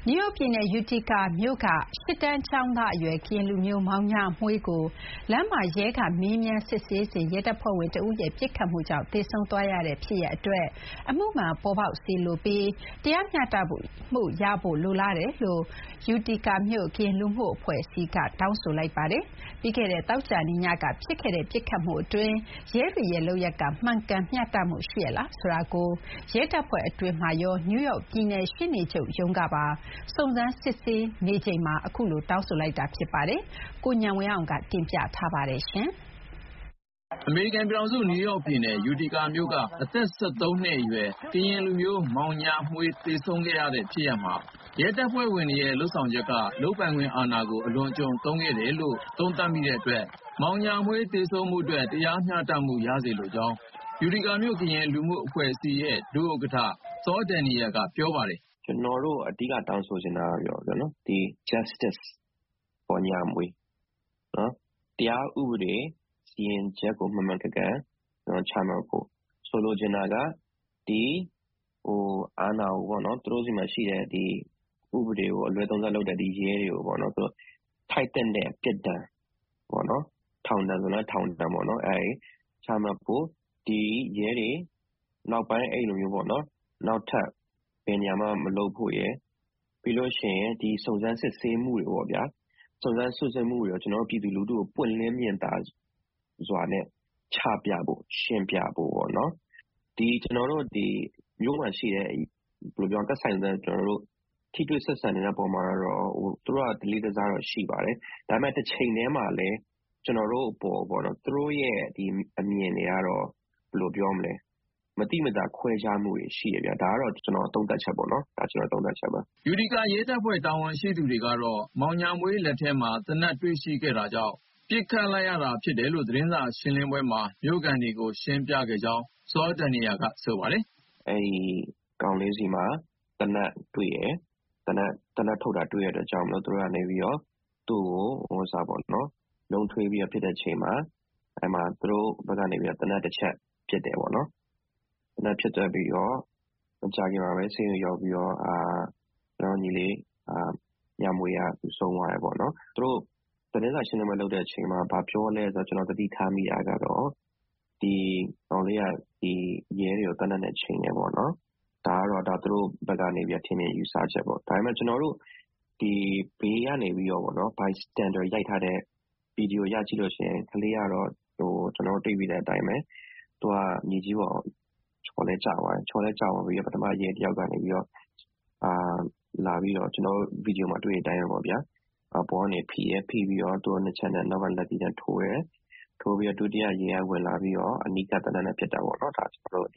နယူးယောက်ပြည်နယ် Utica မြို့က ၈ တန်းကျောင်းသားအရွယ် ကရင်လူမျိုး မောင်ညာမွှေးကို လမ်းမှာရဲက မေးမြန်းစစ်ဆေးစဉ် ရဲတပ်ဖွဲ့ဝင်တဦးရဲ့ ပစ်ခတ်မှုကြောင့် သေဆုံးသွားရတဲ့ဖြစ်ရပ်အတွက် အမှုမှန်ပေါ်ပေါက်စေလိုပြီး တရားမျှတမှုရဖို့ လိုလားတယ်လို့ Utica မြို့ ကရင်လူမှုအဖွဲ့အစည်းက တောင်းဆိုလိုက်ပါတယ်။ ပြီးခဲ့တဲ့ သောကြာနေ့ညက ဖြစ်ခဲ့တဲ့ ပစ်ခတ်မှုအတွင်း ရဲတွေရဲ့လုပ်ရပ်က မှန်ကန်မျှတမှုရှိရဲ့လားဆိုတာကို ရဲတပ်ဖွဲ့အတွင်းမှာရော နယူးယောက်ပြည်နယ်ရှေ့နေချုပ်ရုံးကပါ စုံစမ်းစစ်ဆေးနေချိန်မှာ အခုလို တောင်းဆိုလိုက်တာဖြစ်ပါတယ်။ ကိုဉာဏ်ဝင်းအောင်က တင်ပြထားပါတယ်။အမေရိကန်ပြည်ထောင်စု နယူးယောက်ပြည်နယ် Utica မြို့က အသက် 13 နှစ်အရွယ် ကရင်လူမျိုး မောင်ညာမွှေး သေဆုံးခဲ့ရတဲ့ဖြစ်ရပ်မှာ ရဲတပ်ဖွဲ့ဝင်တွေရဲ့လုပ်ဆောင်ချက်က လုပ်ပိုင်ခွင့်အာဏာကို အလွန်အကျွံသုံးခဲ့တယ်လို့ သုံးသပ်မိတဲ့အတွက် မောင်ညာမွှေးသေဆုံးမှုအတွက် တရားမျှတမှုရစေလိုကြောင်း Utica မြို့ ကရင်လူမှုအဖွဲ့အစည်းရဲ့ ဒုဥက္ကဋ္ဌ စောဒယ်နီယယ်က ပြောပါတယ်။ "ကျနော်တို့အဓိကတောင်းဆိုချင်တာကတော့ဒီ Justice for ညာမွှေးတရားဥပဒေစီရင်ချက်ကိုမှန်မှန်ကန်ကန်ချမှတ်ဖို့။ဆိုလိုချင်တာကဒီအာဏာကိုသူတို့ဆီမှာရှိတဲ့ဒီဥပဒေကိုအလွဲသုံးစားလုပ်တဲ့ဒီရဲတွေကိုထိုက်သင့်တဲ့ပြစ်ဒဏ်ထောင်ဒဏ်ဆိုလည်းထောင်ဒဏ်ချမှတ်ဖို့။ဒီရဲတွေနောက်ပိုင်းအဲ့လိုမျိုးနောက်ထပ်ဘယ်နေရာမှမလုပ်ဖို့ရယ်။ပြီးလို့ရှိရင်ဒီစုံစမ်းစစ်ဆေးမှုတွေကျနော်တို့ပြည်သူလူထုကိုပွင့်လင်းမြင်သာစွာနဲ့ချပြဖို့ရှင်းပြဖို့ပေါ့နော်။ကျနော်တို့ဒီမြို့မှာရှိတဲ့သက်ဆိုင်တဲ့ထိတွေ့ဆက်ဆံနေတဲ့ပုံမှာတော့သူတို့ကဓလေ့ဓဇတော့ရှိပါတယ်။ဒါပေမဲ့တချိန်တည်းမှာလည်းကျနော်တို့အပေါ်သူတို့ရဲ့ဒီအမြင်တွေကတော့ဘယ်လိုပြောမလဲမသိမသာခွဲခြားမှုတွေရှိတယ်ဗျ။ဒါကတော့ကျနော်သုံးသပ်ချက်ပေါ့နော်။ဒါကျနော်သုံးသပ်ချက်ပါ " Utica ရဲတပ်ဖွဲ့တာဝန်ရှိသူတွေကတော့ မောင်ညာမွှေးလက်ထဲမှာ သေနတ်တွေ့ရှိခဲ့တာကြောင့် ပစ်ခတ်လိုက်ရတာဖြစ်တယ်လို့ သတင်းစာရှင်းလင်းပွဲမှာ မြို့ခံတွေကို ရှင်းပြခဲ့ကြောင်း စောဒယ်နီယယ်က ဆိုပါတယ်။ "အဲ့ဒီကောင်လေးဆီမှာသေနတ်တွေ့တယ်။သေနတ်ထုတ်တာတွေ့တဲ့အတွက်ကြောင့်သူတို့ကနေပြီးတော့သူ့ကိုလုံးထွေးပြီးတော့ပစ်တဲ့အချိန်မှာအဲ့မှာသူတို့ဘက်ကနေပြီးတော့သေနတ်တချက်ပစ်တယ်ပေါ့နော်။သေနတ်ပစ်ပြီးတော့မကြာခင်မှာပဲဆေးရုံရောက်ပြီးတော့ကျနော်တို့ညီလေးညာမွှေးကသူဆုံးသွားတယ်ပေါ့နော်။သူတို့သတင်းစာရှင်းလင်းပွဲလုပ်တဲ့အချိန်မှာဘာပြောလဲဆိုတော့ကျနော်သတိထားမိတာကတော့ဒီကောင်လေးကဒီရဲတွေကိုသေနတ်နဲ့ချိန်တယ်ပေါ့နော်။ဒါကတော့သူတို့ဘက်ကနေပြီးတော့ထင်မြင်ယူဆချက်ပေါ့။ဒါပေမဲ့ကျနော်တို့ဒီဘေးကနေပြီးတော့ bystander ရိုက်ထားတဲ့ဗီဒီယိုအရကြည့်လို့ရှိရင်ကလေးကတော့ကျနော်တို့တွေ့ပြီးတဲ့အတိုင်းပဲသူကမြေကြီးပေါ်ချော်လဲကျသွားတယ်။ချော်လဲကျသွားပြီးတော့ပထမရဲတယောက်ကနေပြီးတော့လာပြီးတော့ကျနော်တို့ဗီဒီယိုမှာတွေ့တဲ့အတိုင်းပဲပေါ့ဗျာ။အပေါ်ကနေဖိတယ်။ဖိပြီးတော့သူ့ကိုနှစ်ချက်နဲ့နောက်ကလက်သီးနဲ့ထိုးတယ်။ထိုးပြီးတော့ဒုတိယရဲကဝင်လာပြီးတော့အနီးကပ်သေနတ်နဲ့ပစ်တာပေါ့နော်။ဒါကျနော်တို့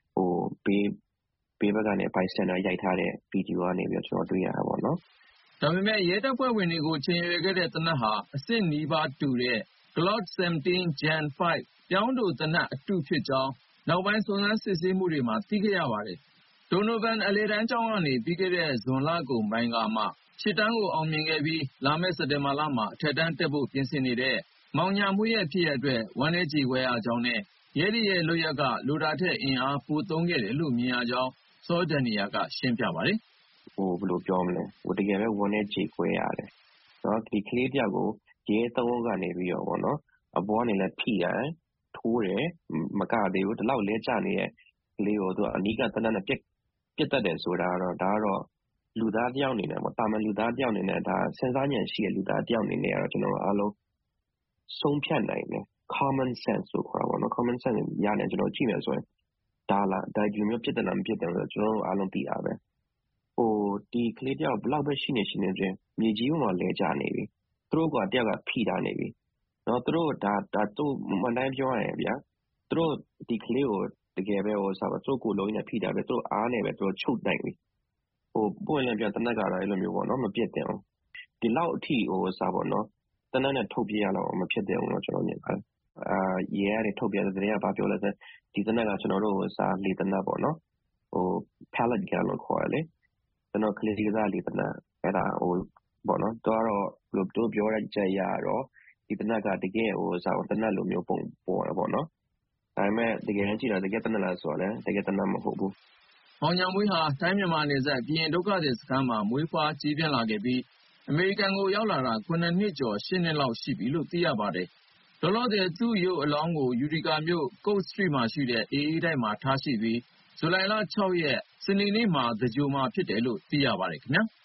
ဘေးဘက်ကနေ bystander ရိုက်ထားတဲ့ဗီဒီယိုကနေပြီးတော့ကျနော်တွေ့ရတာပေါ့နော် " ဒါပေမဲ့ ရဲတပ်ဖွဲ့ဝင်တွေကို ချိန်ရွယ်ခဲ့တဲ့သေနတ်ဟာ အစစ်နီးပါးတူတဲ့ Glock 17 Gen 5 ပြောင်းတိုသေနတ်အတုဖြစ်ကြောင်း နောက်ပိုင်းစုံစမ်းစစ်ဆေးမှုတွေမှာ သိခဲ့ရပါတယ်။ Donovan အလယ်တန်းကျောင်းကနေ ပြီးခဲ့တဲ့ဇွန်လကုန်ပိုင်းကမှ ၈ တန်းကိုအောင်မြင်ခဲ့ပြီး လာမယ့်စက်တင်ဘာလမှာ အထက်တန်းတက်ဖို့ပြင်ဆင်နေတဲ့ မောင်ညာမွှေးရဲ့ဖြစ်ရပ်အတွက် ဝမ်းနည်းကြေကွဲရကြောင်းနဲ့ ရဲတွေရဲ့လုပ်ရပ်က လိုတာထက်အင်အားပိုသုံးခဲ့တယ်လို့မြင်ရကြောင်း စောဒယ်နီယယ်က ရှင်းပြပါတယ်။ "ဘယ်လိုပြောမလဲတကယ်ပဲဝမ်းနည်းကြေကွဲရတယ်။ဒီကလေးတယောက်ကိုရဲ ၃ ယောက်ကနေပြီးတော့အပေါ်ကနေလည်းဖိတယ်ထိုးတယ်မကသေးဘူးဒီလောက်လဲကျနေတဲ့ကလေးကိုအနီးကပ်သေနတ်နဲ့ပစ်သတ်တယ်ဆိုတာကတော့ဒါကတော့လူသားတယောက်အနေနဲ့သာမန်လူသားတယောက်အနေနဲ့စဉ်းစားဉာဏ်ရှိတဲ့လူသားတယောက်အနေနဲ့ကျနော်တို့အားလုံးဆုံးဖြတ်နိုင်တယ်။ common sense လို့ခေါ်တာပေါ့နော်။ common sense ရနဲ့ကျနော်တို့ကြည့်မယ်ဆိုရင်ဒီလိုမျိုးပစ်သင့်တာမပစ်သင့်ဘူးဆိုတာကျနော်တို့အားလုံးသိတာပဲ။ဒီကလေးတယောက်ဘယ်လောက်ပဲရှိနေမြေကြီးပေါ်မှာလဲကျနေပြီ။သူတို့တယောက်ကဖိထားနေပြီ။သူတို့အမှန်တိုင်းပြောရရင်ဗျာသူတို့ဒီကလေးကိုတကယ်ပဲသူတို့ကိုယ်လုံးကြီးနဲ့ဖိထားပြီသူတို့အားနဲ့ပဲသူတို့ချုပ်နိုင်ပြီ။ပွင့်ပွင့်လင်းလင်းပြောသေနတ်ကတော့အဲ့လိုမျိုးမပစ်သင့်ဘူး။ဒီလောက်အထိသေနတ်နဲ့ထုတ်ပစ်ရလောက်အောင်မဖြစ်သင့်ဘူးလို့ကျနော်မြင်ပါတယ်။ရဲကနေထုတ်ပြန်တဲ့သတင်းကဘာပြောလဲဆိုတော့ဒီသေနတ်ကကျနော်တို့လေသေနတ်ပေါ့နော်။ pellet gun လို့ခေါ်တယ်လေ။ကလေးကစားလေသေနတ်အဲ့ဒါသူတို့ပြောချက်အရတော့ဒီသေနတ်ကတကယ့်သေနတ်လိုမျိုးပုံပေါ်တယ်ပေါ့နော်။ဒါပေမဲ့တကယ်တမ်းကြည့်တာတကယ့်သေနတ်လားဆိုတော့လည်းတကယ့်သေနတ်မဟုတ်ဘူးမောင်ညာမွေးဟာထိုင်းမြန်မာနယ်စပ်ကရင်ဒုက္ခသည်စခန်းမှာမွေးဖွားကြီးပြင်းလာခဲ့ပြီးအမေရိကန်ကိုရောက်လာတာ9 နှစ်ကျော်10 နှစ်လောက်ရှိပြီလို့သိရပါတယ်။လောလောဆယ်သူ့ရုပ်အလောင်းကိုယူတီကာမြို့ Court Street မှာရှိတဲ့အေအေးတိုက်မှာထားရှိပြီးဇူလိုင်လ6 ရက်စနေနေ့မှာသဂြိုဟ်မှာဖြစ်တယ်လို့သိရပါတယ်ခင်ဗျာ။